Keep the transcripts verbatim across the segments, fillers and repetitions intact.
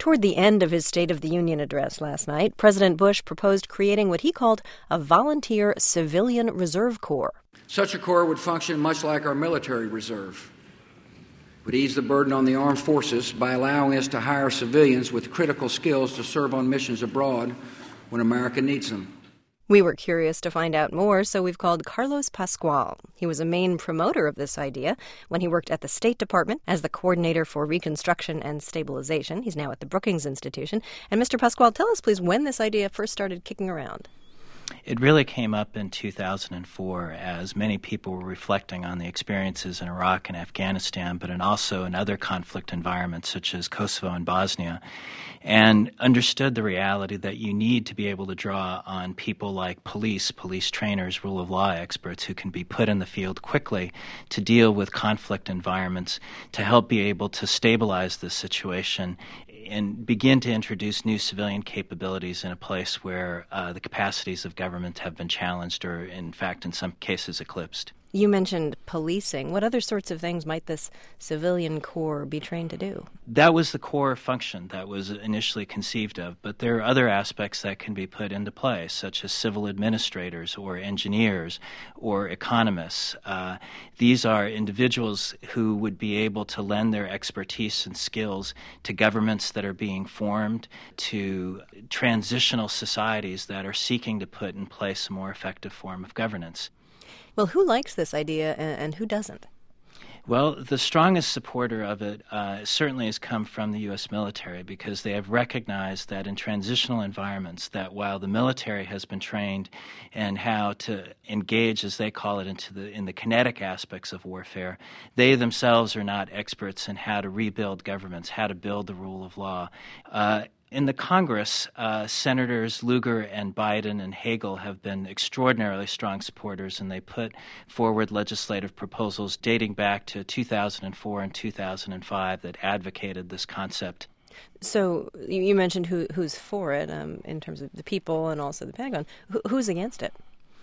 Toward the end of his State of the Union address last night, President Bush proposed creating what he called a volunteer civilian reserve corps. Such a corps would function much like our military reserve. It would ease the burden on the armed forces by allowing us to hire civilians with critical skills to serve on missions abroad when America needs them. We were curious to find out more, so we've called Carlos Pascual. He was a main promoter of this idea when he worked at the State Department as the coordinator for reconstruction and stabilization. He's now at the Brookings Institution. And Mister Pascual, tell us, please, when this idea first started kicking around. It really came up in two thousand four as many people were reflecting on the experiences in Iraq and Afghanistan, but in also in other conflict environments such as Kosovo and Bosnia, and understood the reality that you need to be able to draw on people like police, police trainers, rule of law experts who can be put in the field quickly to deal with conflict environments to help be able to stabilize the situation and begin to introduce new civilian capabilities in a place where uh, the capacities of government have been challenged or, in fact, in some cases eclipsed. You mentioned policing. What other sorts of things might this civilian corps be trained to do? That was the core function that was initially conceived of, but there are other aspects that can be put into play, such as civil administrators or engineers or economists. Uh, these are individuals who would be able to lend their expertise and skills to governments that are being formed, to transitional societies that are seeking to put in place a more effective form of governance. Well, who likes this idea and who doesn't? Well, the strongest supporter of it uh, certainly has come from the U S military, because they have recognized that in transitional environments, that while the military has been trained in how to engage, as they call it, into the in the kinetic aspects of warfare, they themselves are not experts in how to rebuild governments, how to build the rule of law. Uh, In the Congress, uh, Senators Lugar and Biden and Hagel have been extraordinarily strong supporters, and they put forward legislative proposals dating back to two thousand four and two thousand five that advocated this concept. So you mentioned who, who's for it um, in terms of the people and also the Pentagon. Who, who's against it?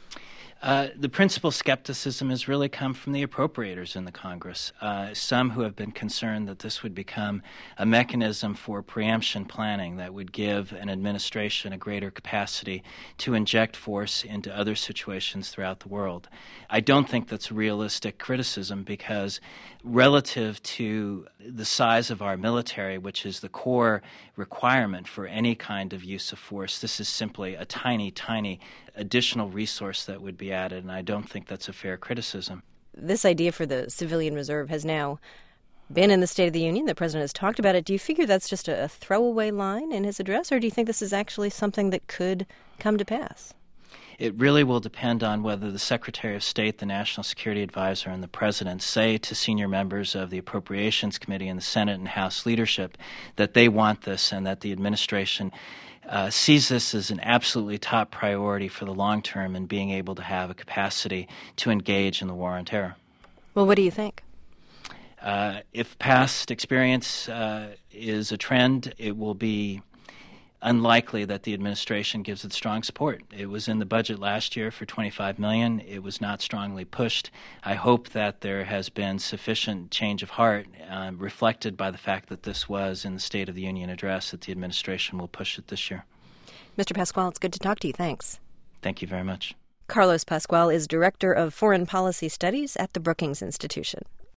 Uh, the principal skepticism has really come from the appropriators in the Congress, uh, some who have been concerned that this would become a mechanism for preemption planning that would give an administration a greater capacity to inject force into other situations throughout the world. I don't think that's a realistic criticism, because relative to the size of our military, which is the core requirement for any kind of use of force, this is simply a tiny, tiny additional resource that would be added, and I don't think that's a fair criticism. This idea for the civilian reserve has now been in the State of the Union. The president has talked about it. Do you figure that's just a throwaway line in his address, or do you think this is actually something that could come to pass? It really will depend on whether the Secretary of State, the National Security Advisor, and the President say to senior members of the Appropriations Committee and the Senate and House leadership that they want this and that the administration uh, sees this as an absolutely top priority for the long term in being able to have a capacity to engage in the war on terror. Well, what do you think? Uh, if past experience uh, is a trend, it will be unlikely that the administration gives it strong support. It was in the budget last year for twenty-five million dollars. It was not strongly pushed. I hope that there has been sufficient change of heart uh, reflected by the fact that this was in the State of the Union address, that the administration will push it this year. Mister Pascual, it's good to talk to you. Thanks. Thank you very much. Carlos Pascual is Director of Foreign Policy Studies at the Brookings Institution.